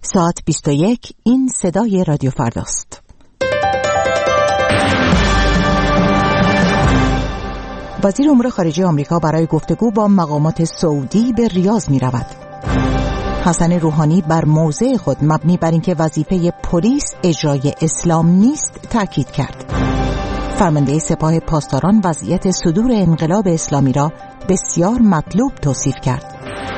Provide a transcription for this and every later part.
ساعت 21. این صدای رادیو فرداست. وزیر امور خارجه آمریکا برای گفتگو با مقامات سعودی به ریاض می رود. حسن روحانی بر موضع خود مبنی بر اینکه وظیفه پلیس اجرای اسلام نیست تاکید کرد. فرمانده سپاه پاسداران وضعیت صدور انقلاب اسلامی را بسیار مطلوب توصیف کرد.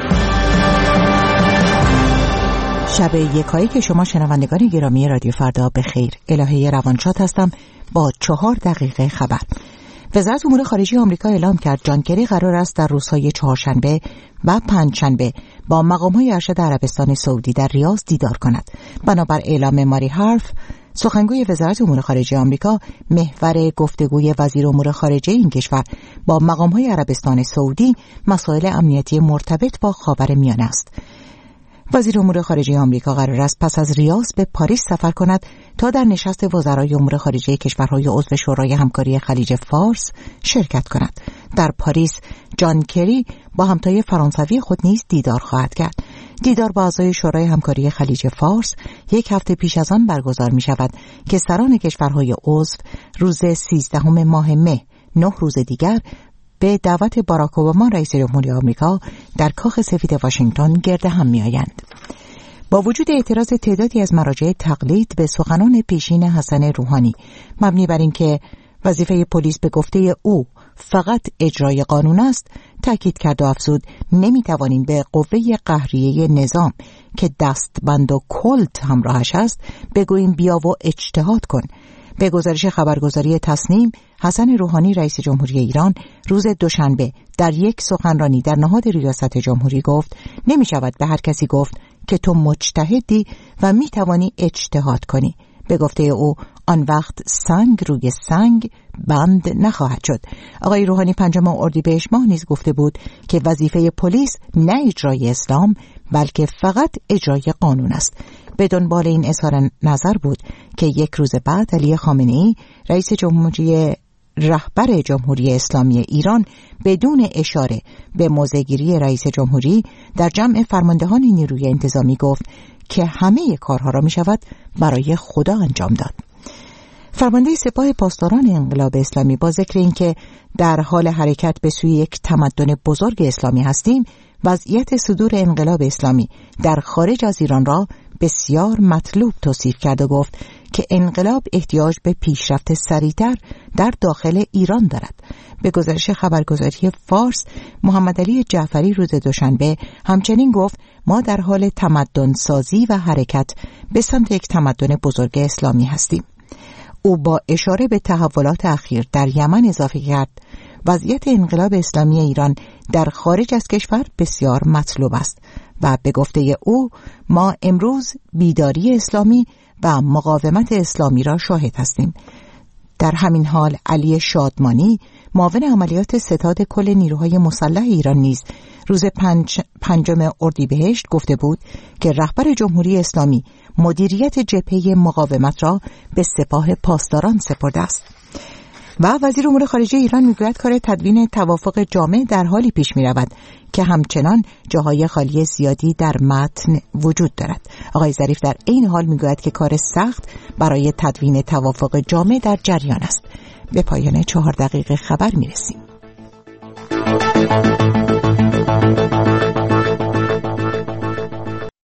شب یکایی که شما شنوندگان گرامی رادیو فردا به خیر. الهه روانشاد هستم با 4 دقیقه خبر. وزارت امور خارجه آمریکا اعلام کرد جان کری قرار است در روزهای چهارشنبه و پنجشنبه با مقام‌های ارشد عربستان سعودی در ریاض دیدار کند. بنابر اعلام ماری هارف، سخنگوی وزارت امور خارجه آمریکا، محور گفتگوی وزیر امور خارجه این کشور با مقام‌های عربستان سعودی مسائل امنیتی مرتبط با خاورمیانه است. وزیر امور خارجه آمریکا قرار است پس از ریاض به پاریس سفر کند تا در نشست وزرای امور خارجه کشورهای عضو شورای همکاری خلیج فارس شرکت کند. در پاریس جان کری با همتای فرانسوی خود نیز دیدار خواهد کرد. دیدار با اعضای شورای همکاری خلیج فارس 1 هفته پیش از آن برگزار می شود که سران کشورهای عضو روز 13 ماه مه 9 روز دیگر به دعوت باراک اوباما رئیس جمهوری آمریکا در کاخ سفید واشنگتن گرد هم می‌آیند. با وجود اعتراض تعدادی از مراجع تقلید به سخنان پیشین حسن روحانی مبنی بر اینکه وظیفه پلیس به گفته او فقط اجرای قانون است، تاکید کرد و افزود نمی‌توانیم به قوه قهریه نظام که دستبند و کلت همراهش است بگوییم بیا و اجتهاد کن. به گزارش خبرگزاری تصنیم، حسن روحانی رئیس جمهوری ایران روز دوشنبه در یک سخنرانی در نهاد ریاست جمهوری گفت نمی شود به هر کسی گفت که تو مجتهدی و می توانی اجتهاد کنی. به گفته او آن وقت سنگ روی سنگ بند نخواهد شد. آقای روحانی 5 اردیبهشت ماه نیز گفته بود که وظیفه پلیس نه اجرای اسلام بلکه فقط اجرای قانون است. به دنبال این اظهار نظر بود که 1 روز بعد علی خامنه‌ای رئیس جمهوری رهبر جمهوری اسلامی ایران بدون اشاره به موضع‌گیری رئیس جمهوری در جمع فرماندهان نیروی انتظامی گفت که همه کارها را می شود برای خدا انجام داد. فرمانده سپاه پاسداران انقلاب اسلامی با ذکر اینکه در حال حرکت به سوی یک تمدن بزرگ اسلامی هستیم، وضعیت صدور انقلاب اسلامی در خارج از ایران را بسیار مطلوب توصیف کرد و گفت که انقلاب احتیاج به پیشرفت سریعتر در داخل ایران دارد. به گزارش خبرگزاری فارس، محمد علی جعفری روز دوشنبه همچنین گفت ما در حال تمدن سازی و حرکت به سمت یک تمدن بزرگ اسلامی هستیم. او با اشاره به تحولات اخیر در یمن اضافه کرد وضعیت انقلاب اسلامی ایران در خارج از کشور بسیار مطلوب است و به گفته او ما امروز بیداری اسلامی و مقاومت اسلامی را شاهد هستیم. در همین حال علی شادمانی معاون عملیات ستاد کل نیروهای مسلح ایران نیز روز 5 اردیبهشت گفته بود که رهبر جمهوری اسلامی مدیریت جبهه مقاومت را به سپاه پاسداران سپرده است. و وزیر امور خارجه ایران میگوید کار تدوین توافق جامع در حالی پیش می رود که همچنان جاهای خالی زیادی در متن وجود دارد. آقای ظریف در این حال میگوید که کار سخت برای تدوین توافق جامع در جریان است. به پایان 4 دقیقه خبر می رسیم.